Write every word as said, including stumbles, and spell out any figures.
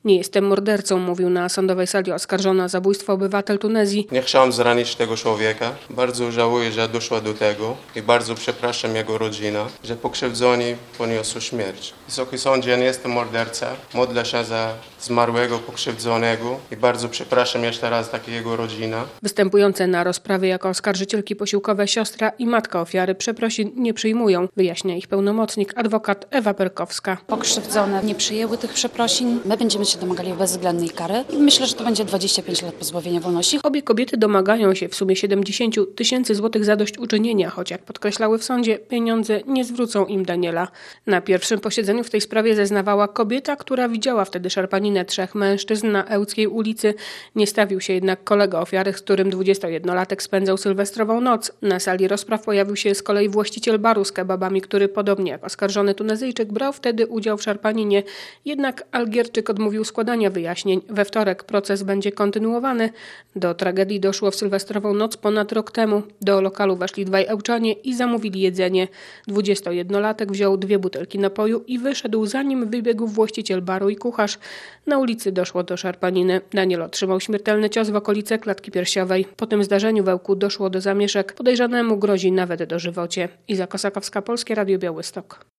Nie jestem mordercą, mówił na sądowej sali oskarżony o zabójstwo obywatel Tunezji. Nie chciałem zranić tego człowieka. Bardzo żałuję, że doszło do tego i bardzo przepraszam jego rodzinę, że pokrzywdzoni poniosą śmierć. Wysoki sądzie, nie jestem mordercą. Modlę się za zmarłego, pokrzywdzonego i bardzo przepraszam jeszcze raz takiego rodzinę. Występujące na rozprawie jako oskarżycielki posiłkowe siostra i matka ofiary przeprosin nie przyjmują, wyjaśnia ich pełnomocnik, adwokat Ewa Perkowska. Pokrzywdzone nie przyjęły tych przeprosin. My będziemy się domagali bezwzględnej kary i myślę, że to będzie dwadzieścia pięć lat pozbawienia wolności. Obie kobiety domagają się w sumie siedemdziesiąt tysięcy złotych zadośćuczynienia, choć jak podkreślały w sądzie, pieniądze nie zwrócą im Daniela. Na pierwszym posiedzeniu w tej sprawie zeznawała kobieta, która widziała wtedy szarpaninę trzech mężczyzn na Ełckiej ulicy. Nie stawił się jednak kolega ofiary, z którym dwudziestojednolatek spędzał sylwestrową noc. Na sali rozpraw pojawił się z kolei właściciel baru z kebabami, który podobnie jak oskarżony Tunezyjczyk brał wtedy udział w szarpaninie. Jednak Algierczyk odmówił składania wyjaśnień. We wtorek proces będzie kontynuowany. Do tragedii doszło w sylwestrową noc ponad rok temu. Do lokalu weszli dwaj Ełczanie i zamówili jedzenie. dwudziestojednolatek wziął dwie butelki napoju i wyszedł, zanim wybiegł właściciel baru i kucharz. Na ulicy doszło do szarpaniny. Daniel otrzymał śmiertelny cios w okolice klatki piersiowej. Po tym zdarzeniu w Ełku doszło do zamieszek. Podejrzanemu grozi nawet dożywocie. Iza Kosakowska, Polskie Radio Białystok.